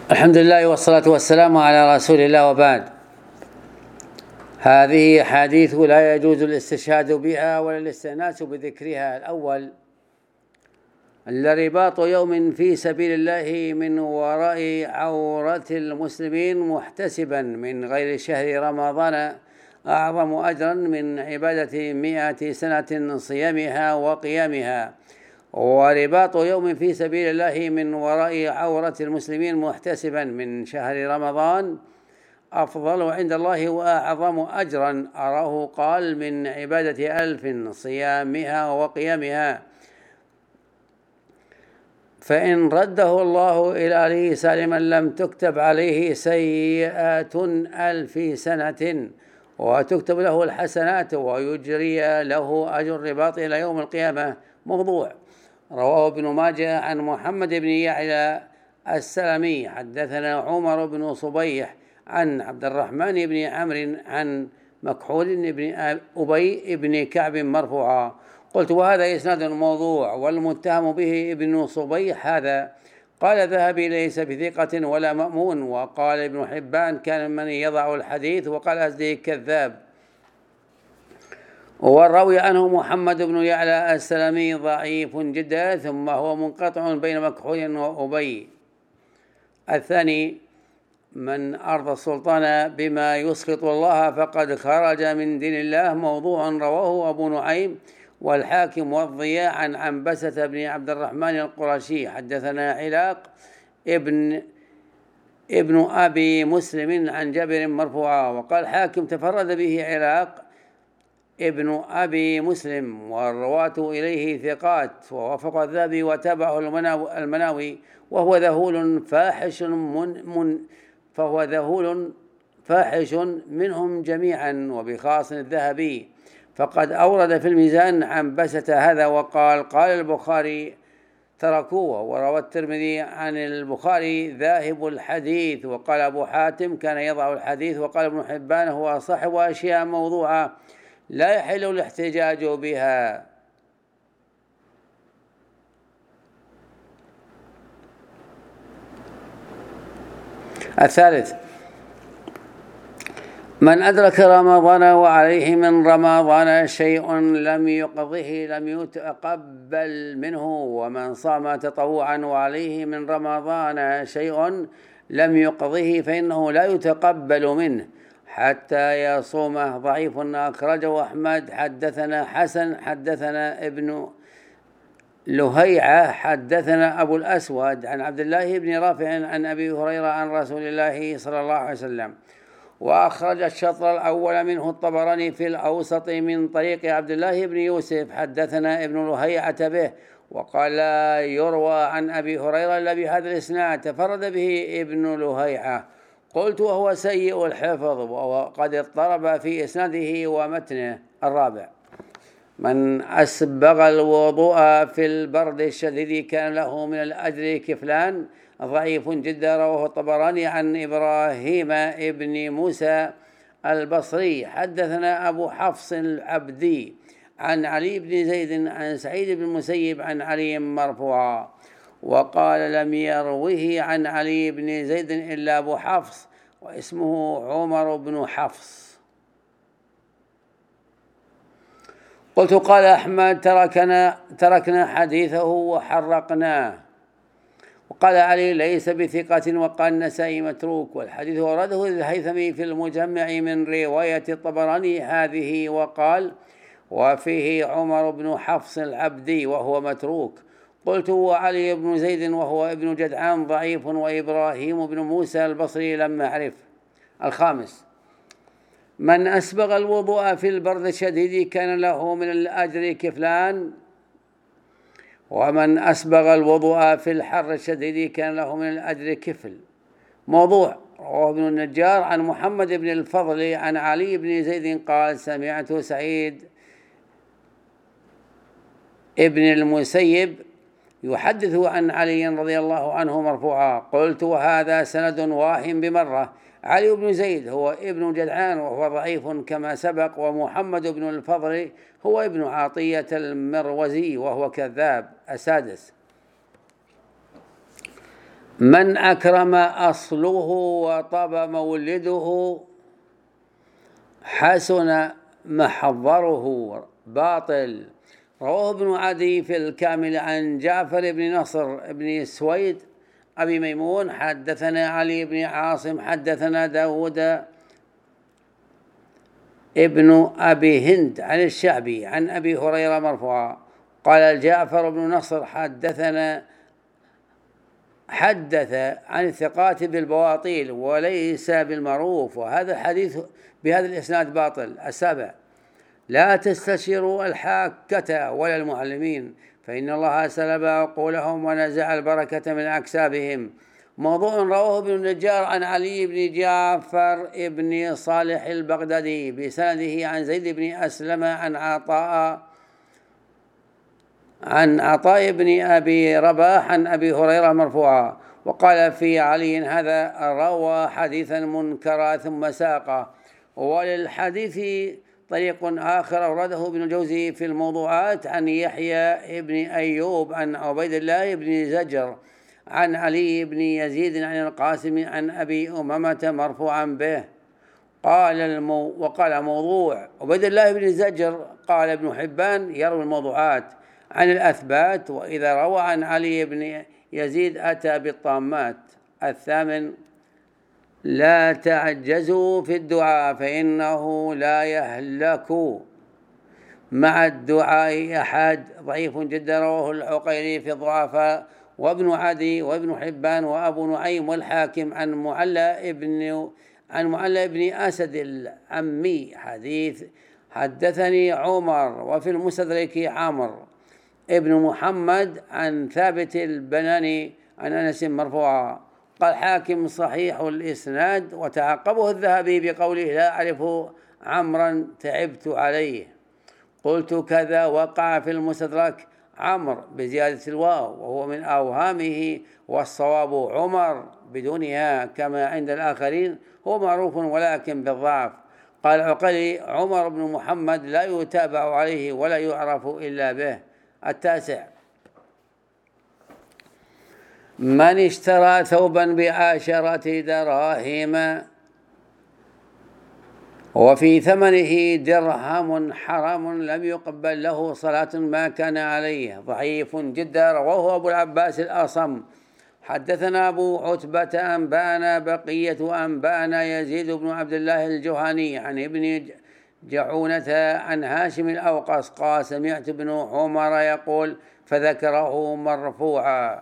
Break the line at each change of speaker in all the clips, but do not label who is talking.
الحمد لله والصلاة والسلام على رسول الله، وبعد. هذه حديث لا يجوز الاستشهاد بها ولا الاستئناس بذكرها. الأول: الرباط يوم في سبيل الله من وراء عورة المسلمين محتسبا من غير شهر رمضان أعظم أجرا من عبادة 100 سنة صيامها وقيامها. ورباط يوم في سبيل الله من وراء عورة المسلمين محتسبا من شهر رمضان أفضل عند الله وأعظم أجرا، أراه قال من عبادة 1000 صيامها وقيامها. فإن رده الله إلى أهله سالما لم تكتب عليه سيئات 1000 سنة، وتكتب له الحسنات ويجري له أجر الرباط إلى يوم القيامة. موضوع. رواه ابن ماجه عن محمد بن يعلى السلمي حدثنا عمر بن صبيح عن عبد الرحمن بن عمرو عن مكحول بن أبي بن كعب مرفوعا. قلت: وهذا إسناد موضوع، والمتهم به ابن صبيح هذا. قال الذهبي: ليس بثقة ولا مأمون. وقال ابن حبان: كان من يضع الحديث. وقال أزدي: كذاب. والراوي عنه محمد بن يعلى السلمي ضعيف جدا، ثم هو منقطع بين مكحول وأبي. الثاني: من أرضى السلطان بما يسخط الله فقد خرج من دين الله. موضوع. رواه أبو نعيم والحاكم والضياء عن عنبسة بن عبد الرحمن القرشي حدثنا علاق ابن أبي مسلم عن جابر مرفوعا. وقال حاكم: تفرد به علاق ابن أبي مسلم والرواة إليه ثقات. ووافق الذهبي وتابعه المناوي، وهو ذهول فاحش منهم جميعا، وبخاص الذهبي فقد أورد في الميزان عنبسة هذا. وقال: قال البخاري: تركوه. وروى الترمذي عن البخاري: ذاهب الحديث. وقال أبو حاتم: كان يضع الحديث. وقال ابن حبان: هو صاحب أشياء موضوعة لا يحل الاحتجاج بها. الثالث: من أدرك رمضان وعليه من رمضان شيء لم يقضه لم يتقبل منه، ومن صام تطوعا وعليه من رمضان شيء لم يقضه فإنه لا يتقبل منه حتى يصومه. ضعيف أخرجه أحمد. حدثنا حسن حدثنا ابن لهيعة حدثنا أبو الأسود عن عبد الله بن رافع عن أبي هريرة عن رسول الله صلى الله عليه وسلم. وأخرج الشطر الأول منه الطبراني في الأوسط من طريق عبد الله بن يوسف حدثنا ابن لهيعة به. وقال: لا يروى عن أبي هريرة إلا بهذا الإسناد، تفرد به ابن لهيعة. قلت: وهو سيء الحفظ وقد اضطرب في إسناده ومتنه. الرابع: من أسبغ الوضوء في البرد الشديد كان له من الأجر كفلان. ضعيف جدا. رواه الطبراني عن إبراهيم ابن موسى البصري حدثنا أبو حفص العبدي عن علي بن زيد عن سعيد بن المسيب عن علي مرفوعا. وقال: لم يروه عن علي بن زيد إلا أبو حفص، واسمه عمر بن حفص. قلت: قال أحمد: تركنا حديثه وحرقناه. وقال علي: ليس بثقة. وقال النسائي: متروك. والحديث ورده الهيثمي في المجمع من رواية الطبراني هذه. وقال: وفيه عمر بن حفص العبدي وهو متروك. قلت: وعلي بن زيد وهو ابن جدعان ضعيف، وإبراهيم بن موسى البصري لم أعرف. الخامس: من أسبغ الوضوء في البرد الشديد كان له من الأجر كفلان، ومن أسبغ الوضوء في الحر الشديد كان له من الأجر كفل. موضوع. رواه ابن النجار عن محمد بن الفضل عن علي بن زيد قال: سمعت سعيد ابن المسيب يحدث عن علي رضي الله عنه مرفوعا. قلت: وهذا سند واحد بمرة. علي بن زيد هو ابن جدعان وهو ضعيف كما سبق. ومحمد بن الفضل هو ابن عطية المروزي وهو كذاب. السادس: من أكرم أصله وطاب مولده حسن محضره باطل. رواه ابن عدي في الكامل عن جعفر بن نصر بن سويد أبي ميمون حدثنا علي بن عاصم حدثنا داود ابن أبي هند عن الشعبي عن أبي هريرة مرفوعا قال جعفر بن نصر حدث عن الثقات بالبواطيل وليس بالمعروف، وهذا الحديث بهذا الإسناد باطل. 7 لا تستشيروا الحاكة ولا المعلمين فإن الله سلب عقولهم ونزع البركة من أكسابهم. موضوع رواه ابن النجار عن علي بن جعفر بن صالح البغدادي بسنده عن زيد بن أسلم عن عطاء بن أبي رباح عن أبي هريرة مرفوعا، وقال في علي هذا روى حديثا منكرا ثم ساقه. وللحديث طريق آخر أورده ابن الجوزي في الموضوعات عن يحيى بن أيوب عن عبيد الله بن زجر عن علي بن يزيد عن القاسم عن أبي أمامة مرفوعا به. وقال موضوع عبيد الله بن زجر. قال ابن حبان يروي الموضوعات عن الأثبات، وإذا روى عن علي بن يزيد أتى بالطامات. 8 لا تعجزوا في الدعاء فإنه لا يهلك مع الدعاء أحد. ضعيف جدا. رواه العقيلي في الضعفاء وابن عدي وابن حبان وأبو نعيم والحاكم عن معلى بن أسد العمي حديث حدثني عمر. وفي المستدرك عمرو ابن محمد عن ثابت البناني عن أنس مرفوعا. قال حاكم صحيح الإسناد، وتعقبه الذهبي بقوله لا أعرف عمرا تعبت عليه. قلت كذا وقع في المستدرك عمرو بزيادة الواو وهو من أوهامه، والصواب عمر بدونها كما عند الآخرين هو معروف ولكن بالضعف. قال عقلي عمر بن محمد لا يتابع عليه ولا يعرف إلا به. 9 من اشترى ثوبا ب10 دراهم وفي ثمنه درهم حرام لم يقبل له صلاة ما كان عليه. ضعيف جدا. رواه أبو العباس الأصم حدثنا أبو عتبة أنبأنا بقية أنبأنا يزيد بن عبد الله الجهني عن ابن جعونة عن هاشم الأوقص قال سمعت ابن عمر يقول فذكره مرفوعا.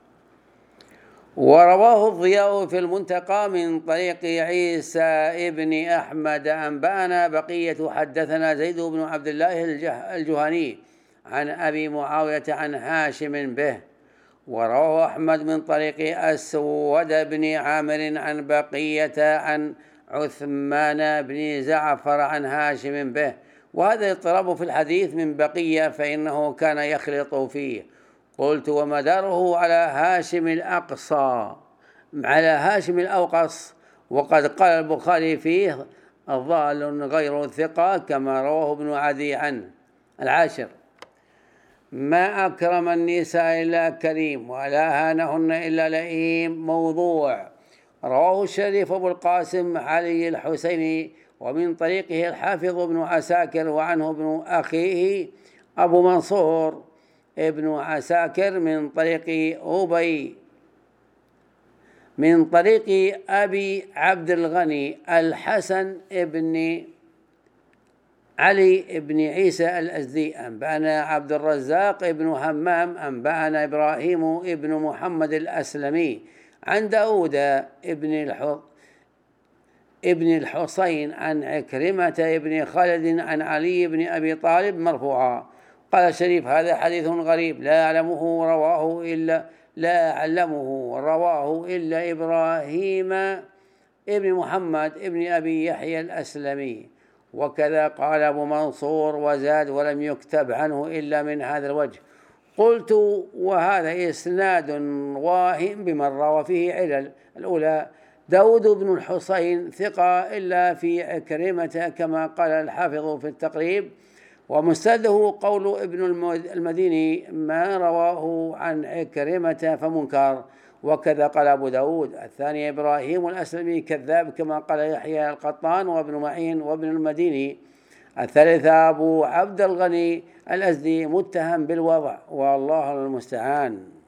ورواه الضياء في المنتقى من طريق عيسى ابن أحمد أنبأنا بقية حدثنا زيد بن عبد الله الجهني عن أبي معاوية عن هاشم به. ورواه أحمد من طريق أسود بن عامر عن بقية عن عثمان بن زعفر عن هاشم به. وهذا اضطراب في الحديث من بقية فإنه كان يخلط فيه. قلت ومداره على هاشم الأقصى على هاشم الأوقص، وقد قال البخاري فيه ضال غير ثقة كما رواه ابن عدي عنه. 10 ما أكرم النساء إلا كريم ولا هانهن إلا لئيم. موضوع رواه الشريف أبو القاسم علي الحسيني ومن طريقه الحافظ ابن عساكر وعنه ابن أخيه أبو منصور ابن عساكر من طريق أبي عبد الغني الحسن ابن علي ابن عيسى الأزدي أنبأنا عبد الرزاق ابن همام أنبأنا إبراهيم ابن محمد الأسلمي عن داود ابن الحصين عن عكرمة ابن خالد عن علي بن أبي طالب مرفوعا. قال الشريف هذا حديث غريب لا أعلمه رواه إلا إبراهيم ابن محمد ابن أبي يحيى الأسلمي. وكذا قال أبو منصور وزاد ولم يكتب عنه إلا من هذا الوجه. قلت وهذا إسناد واهم بمرة وفيه علل. الأولى داود بن الحصين ثقة إلا في عكرمة كما قال الحافظ في التقريب، ومستده قول ابن المديني ما رواه عن عكرمة فمنكر. وكذا قال أبو داود. الثاني إبراهيم الأسلمي كذاب كما قال يحيى القطان وابن معين وابن المديني. الثالثة أبو عبد الغني الأزدي متهم بالوضع، والله المستعان.